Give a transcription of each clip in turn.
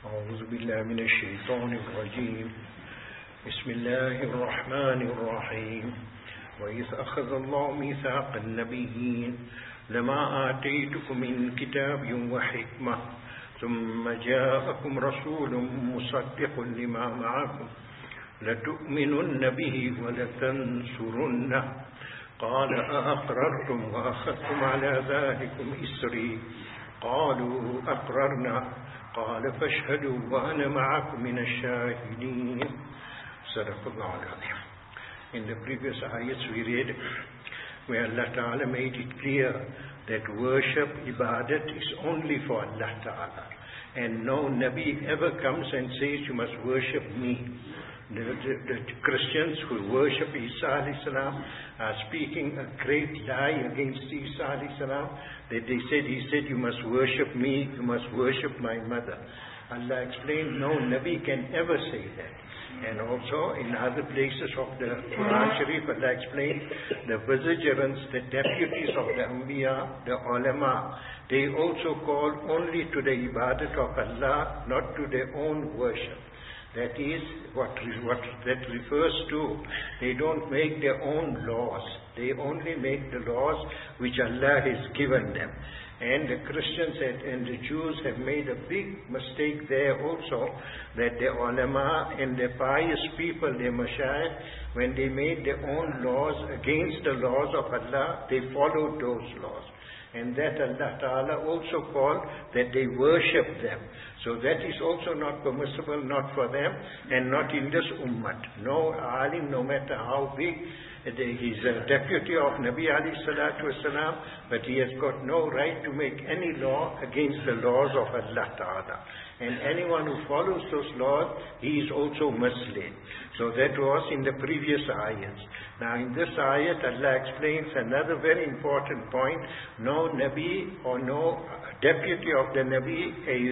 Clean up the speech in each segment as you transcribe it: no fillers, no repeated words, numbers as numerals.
أعوذ بالله من الشيطان الرجيم بسم الله الرحمن الرحيم وإذ أخذ الله ميثاق النبيين لما آتيتكم من كتاب وحكمة ثم جاءكم رسول مصدق لما معكم لتؤمنن به ولتنصرنه قال أأقررتم وأخذتم على ذلكم إسري قالوا أقررنا قال فاشهدوا وأنا معكم من الشاهدين. صدق الله العظيم. In the previous ayats we read where Allah Ta'ala made it clear that worship, ibadat is only for Allah Ta'ala. And no Nabi ever comes and says you must worship me. The Christians who worship Isa alayhi salam are speaking a great lie against Isa alayhi salam, that he said you must worship me, you must worship my mother. Allah explained no Nabi can ever say that. And also in other places of the Quran Sharif, Allah explained the vicegerents, the deputies of the Anbiya, the ulama, they also call only to the ibadat of Allah, not to their own worship. That is what that refers to. They don't make their own laws. They only make the laws which Allah has given them. And the Christians and the Jews have made a big mistake there also, that the ulama and the pious people, the mashayikh, when they made their own laws against the laws of Allah, they followed those laws. And that Allah Ta'ala also called that they worship them. So that is also not permissible, not for them, and not in this ummah. No alim, no matter how big, he's a deputy of Nabi alayhi salatu wasalam, but he has got no right to make any law against the laws of Allah Ta'ala. And anyone who follows those laws, he is also misled. So that was in the previous ayats. Now in this ayat, Allah explains another very important point. No Nabi or no deputy of the Nabi,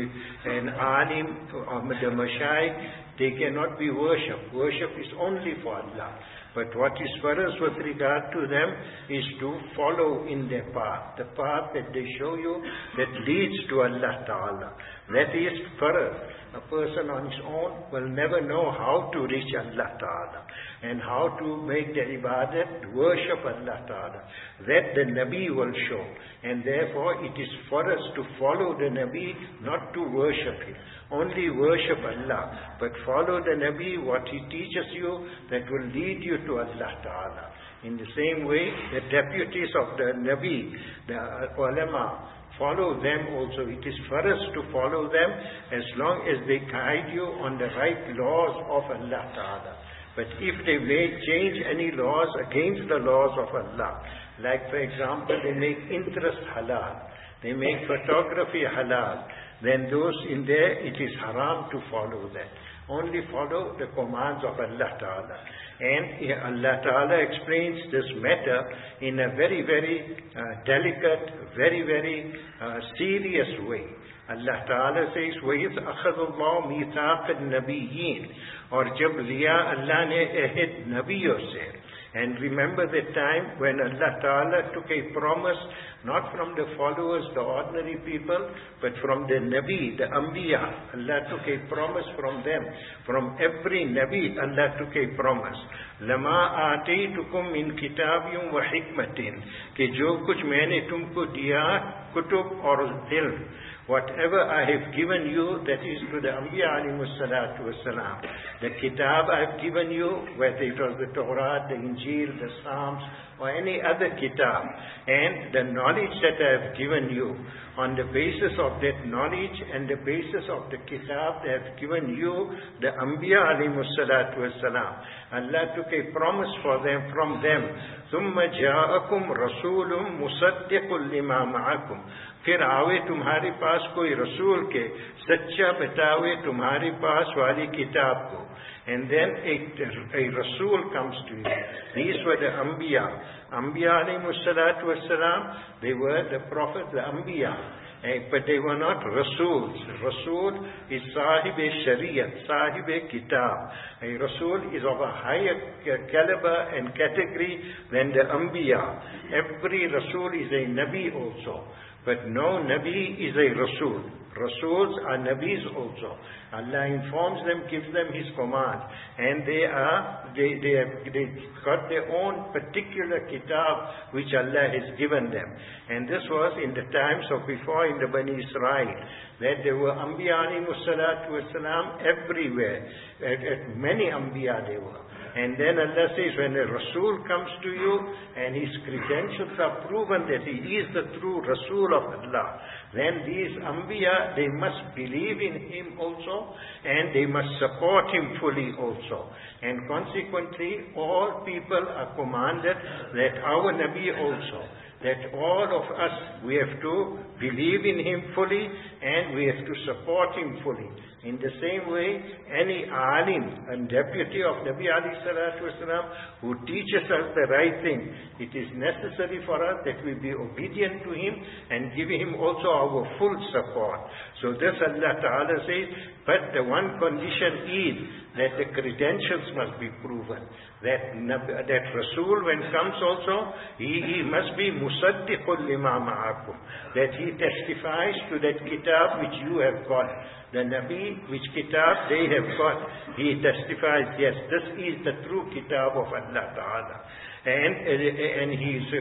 an alim, or the mashayikh, they cannot be worshipped. Worship is only for Allah. But what is for us with regard to them is to follow in their path. The path that they show you that leads to Allah Ta'ala. That is for us. A person on his own will never know how to reach Allah Ta'ala and how to make the ibadat, worship Allah Ta'ala. That the Nabi will show. And therefore it is for us to follow the Nabi, not to worship him. Only worship Allah, but follow the Nabi, what he teaches you, that will lead you to Allah Ta'ala. In the same way, the deputies of the Nabi, the ulama, follow them also. It is for us to follow them as long as they guide you on the right laws of Allah Ta'ala. But if they may change any laws against the laws of Allah, like for example, they make interest halal, they make photography halal, then those in there, it is haram to follow that. Only follow the commands of Allah Ta'ala. And Allah Ta'ala explains this matter in a very, very delicate, very, very serious way. Allah Ta'ala says, وَإِذْ أَخَذَ اللَّهُ مِيثَاقَ النَّبِيِّينَ और जब लिया Allah ने अहद नबियों से. And remember the time when Allah Ta'ala took a promise, not from the followers, the ordinary people, but from the Nabi, the Anbiya. Allah took a promise from them. From every Nabi, Allah took a promise. لَمَا آتَيْتُكُمْ مِنْ كِتَابٍ وَحِكْمَةٍ कि जो कुछ मैंने तुमको दिया, कुतुब और इल्म, whatever I have given you, that is to the Anbiya alayhimu salatu wassalam. The kitab I have given you, whether it was the Torah, the Injil, the Psalms, or any other kitab, and the knowledge that I have given you, on the basis of that knowledge and the basis of the kitab that I have given you, the Anbiya alayhimu salatu wassalam, Allah took a promise for them from them. ثُمَّ جَاءَكُمْ رَسُولٌ مُصَدِّقٌ لِمَا مَعَكُمْ फिर आवे तुम्हारे पास कोई रसूल के सच्चा बतावे तुम्हारे पास वाली किताब को. And then a Rasul comes to you. These were the Anbiya. Anbiya alayhimu salatu wassalam, they were the Prophet, the Anbiya. But they were not Rasuls. Rasul is Sahib-e-Shariat, Sahib-e-Kitab. A Rasul is of a higher caliber and category than the Anbiya. Every Rasul is a Nabi also. But no Nabi is a Rasul. Rasuls are Nabis also. Allah informs them, gives them His command, and they got their own particular kitab which Allah has given them. And this was in the times of before in the Bani Israel, that there were Anbiya alayhimus salatu wassalam everywhere. At many Anbiya they were. And then Allah says, when a Rasul comes to you and his credentials are proven that he is the true Rasul of Allah, then these Anbiya, they must believe in him also, and they must support him fully also. And consequently, all people are commanded that our Nabi also, that all of us, we have to believe in him fully and we have to support him fully. In the same way, any alim and deputy of Nabi alayhi salatu wasalam who teaches us the right thing, it is necessary for us that we be obedient to him and give him also our full support. So this Allah Ta'ala says, but the one condition is that the credentials must be proven. That Rasul, when comes also, he must be musaddiqul lima ma'akum. That he testifies to that kitab which you have got. The Nabi, which kitab they have got, he testifies, yes, this is the true kitab of Allah Ta'ala. And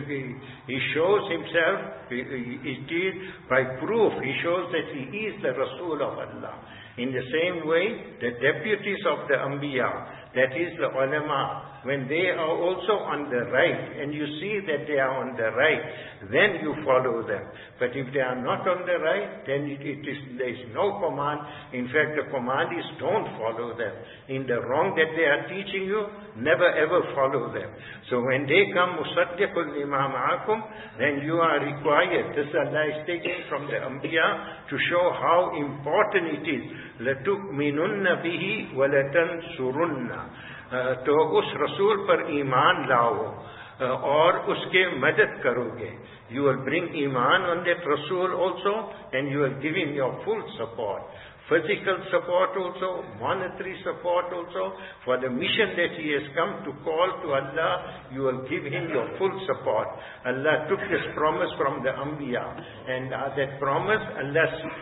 he shows himself, it is by proof, he shows that he is the Rasul of Allah. In the same way, the deputies of the Anbiya, that is the ulama, when they are also on the right, and you see that they are on the right, then you follow them. But if they are not on the right, then there is no command. In fact, the command is don't follow them. In the wrong that they are teaching you, never ever follow them. So when they come, musaddiqul lima ma'akum, then you are required. This Allah is taking from the Anbiya to show how important it is. لَتُؤْمِنُنَّ بِهِ وَلَتَنْصُرُنَّ. तो उस रसूल पर ईमान लाओ और उसके मदद करोगे. You will bring iman on that Rasul also, and you will give him your full support. Physical support also, monetary support also. For the mission that he has come to call to Allah, you will give him your full support. Allah took this promise from the Anbiya, and that promise, Allah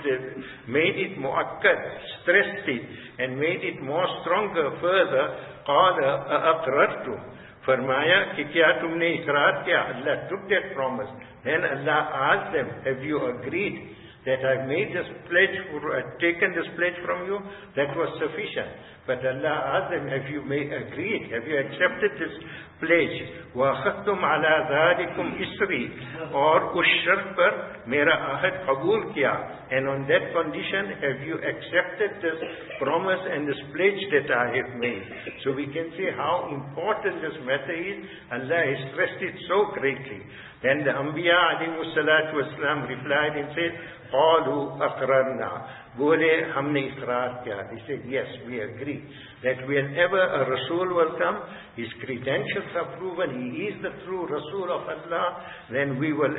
made it mu'akkad, stressed it, and made it more stronger further. قَالَ أَأَقْرَرْتُمْ, Farmaya कि क्या तुमने इकरार किया? Allah took that promise. Then Allah asked them, have you agreed that I've made this pledge, taken this pledge from you? That was sufficient. But Allah asked them, have you agreed? Have you accepted this pledge? وَأَخَذْتُمْ عَلَى ذَلِكُمْ إِسْرِي, और उस शर्त पर मेरा ahad कबूल किया. And on that condition, have you accepted this promise and this pledge that I have made? So we can see how important this matter is. Allah has stressed it so greatly. Then the Anbiya alayhimus salatu wassalam replied and said, قَالُوا أَقْرَرْنَا, Bole, humne iqrar kiya. He said, yes, we agree that whenever a Rasul will come, his credentials are proven, he is the true Rasul of Allah, then we will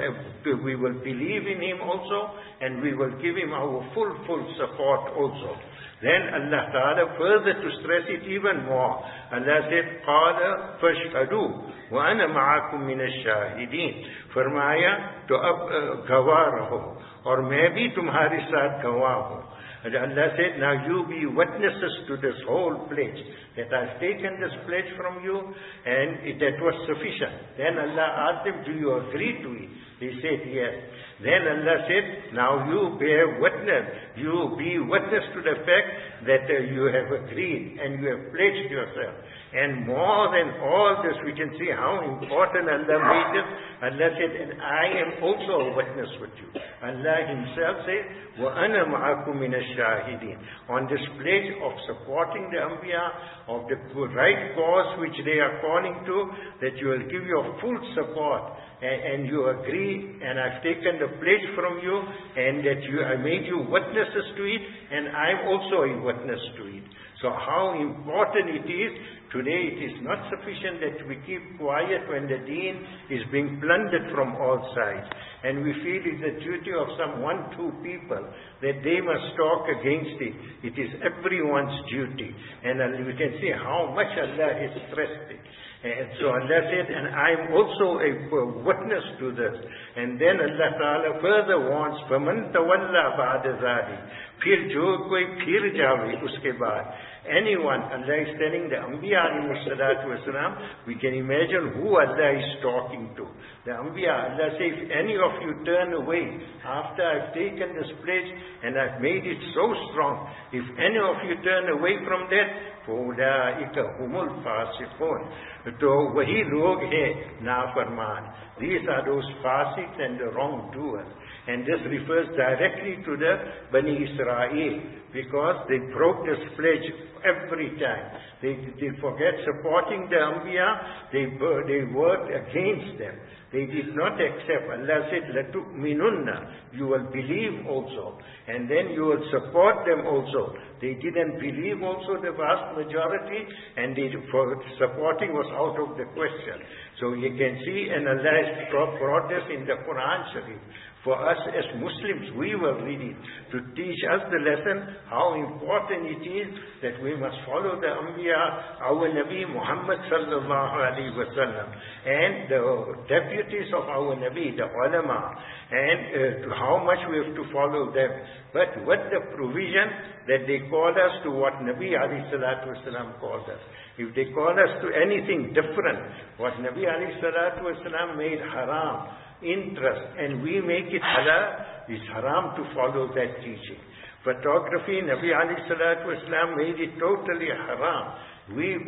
believe in him also, and we will give him our full support also. Then Allah Ta'ala further to stress it even more. Allah said, قَالَ فَاشْهَدُوا وَأَنَا مَعَكُمْ مِنَ الشَّاهِدِينَ. फरमाया तो अब गवाह रहो और मैं भी तुम्हारे साथ गवाह हूँ. Allah said, now you be witnesses to this whole pledge, that I've taken this pledge from you, and that was sufficient. Then Allah asked him, do you agree to it? He said, yes. Then Allah said, now you bear witness, you be witness to the fact that you have agreed and you have pledged yourself. And more than all this, we can see how important Allah made it. Allah said, and I am also a witness with you. Allah himself said, وَأَنَا مَعَكُمْ مِنَ الشَّاهِدِينَ. On this pledge of supporting the Anbiya, of the right cause which they are calling to, that you will give your full support. And you agree, and I've taken the pledge from you, and that I made you witnesses to it, and I'm also a witness to it. So how important it is. Today it is not sufficient that we keep quiet when the deen is being plundered from all sides. And we feel it's the duty of some 1-2 people that they must talk against it. It is everyone's duty. And we can see how much Allah has stressed it. And so Allah said, and I am also a witness to this. And then Allah Ta'ala further warns, فَمَنْ تَوَلَّى بَعْدَ ذَلِكَ फिर जो कोई फिर जावे उसके बाद. Anyone, Allah is telling the Anbiya alayhi wasalam, we can imagine who Allah is talking to. The Anbiya, Allah says, if any of you turn away after I've taken this pledge and I've made it so strong, if any of you turn away from that, فَأُولَٰئِكَ هُمُ الْفَاسِقُونَ. तो वही लोग हैं नाफरमान. These are those fasiqs and the wrongdoers. And this refers directly to the Bani Israel, because they broke this pledge every time. They forget supporting the Anbiya, they worked against them. They did not accept. Allah said, لَتُؤْمِنُنَّ, you will believe also. And then you will support them also. They didn't believe also, the vast majority, and supporting was out of the question. So you can see, and Allah has brought this in the Quran Sharif. For us as Muslims, we were reading to teach us the lesson how important it is that we must follow the Anbiya, our Nabi Muhammad sallallahu alaihi wasallam, and the deputies of our Nabi, the ulama, and how much we have to follow them. But with the provision that they call us to what Nabi alayhi salatu wasallam called us. If they call us to anything different, what Nabi alayhi salatu wasallam made haram, interest, and we make it halal, it's haram to follow that teaching. Photography, Nabi alayhi salatu wasalam made it totally haram. We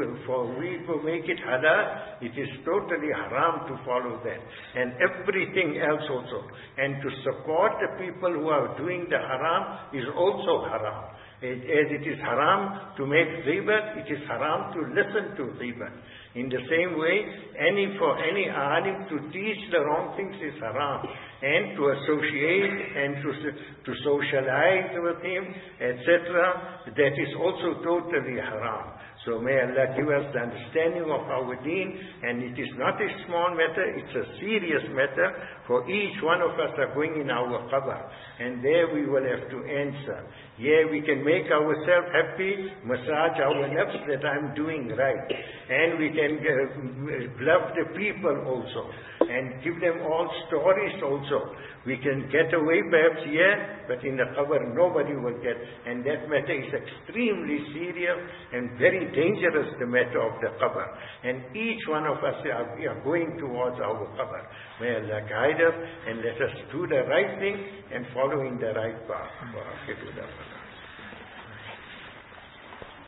go make it halal, it is totally haram to follow that. And everything else also. And to support the people who are doing the haram is also haram. As it is haram to make ghibat, it is haram to listen to ghibat. In the same way, for any alim to teach the wrong things is haram, and to associate and to socialize with him, etc., that is also totally haram. So may Allah give us the understanding of our deen, and it is not a small matter, it's a serious matter, for each one of us are going in our qabr, and there we will have to answer. Yeah, we can make ourselves happy, massage our nafs that I'm doing right, and we can love the people also, and give them all stories also. We can get away perhaps here, but in the qabr nobody will get, and that matter is extremely serious and very dangerous, the matter of the qabr. And each one of us are going towards our qabr. May Allah guide us and let us do the right thing and follow in the right path.